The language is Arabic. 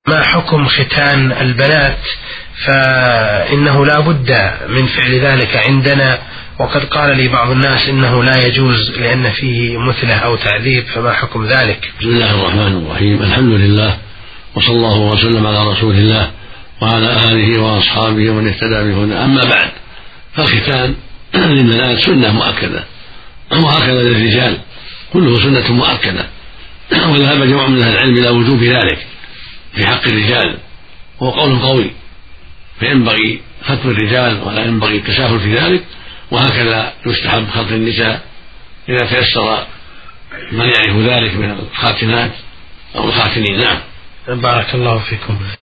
ما حكم ختان البنات؟ فإنه لا بد من فعل ذلك عندنا، وقد قال لي بعض الناس إنه لا يجوز لأن فيه مثلة أو تعذيب، فما حكم ذلك؟ بسم الله الرحمن الرحيم، الحمد لله، وصلى الله وسلم على رسول الله وعلى آله وأصحابه ومن اهتدى بهداه. أما بعد، فالختان للبنات سنة مؤكدة، وهكذا للرجال كله سنة مؤكدة، وذهب جمع من أهل العلم إلى وجوب ذلك في حق الرجال، وهو قول قوي، فينبغي ختم الرجال ولا ينبغي التساهل في ذلك، وهكذا يستحب خلط النساء إذا تيسر من يعرف ذلك من الخاتنات أو الخاتنين. نعم. بارك الله فيكم.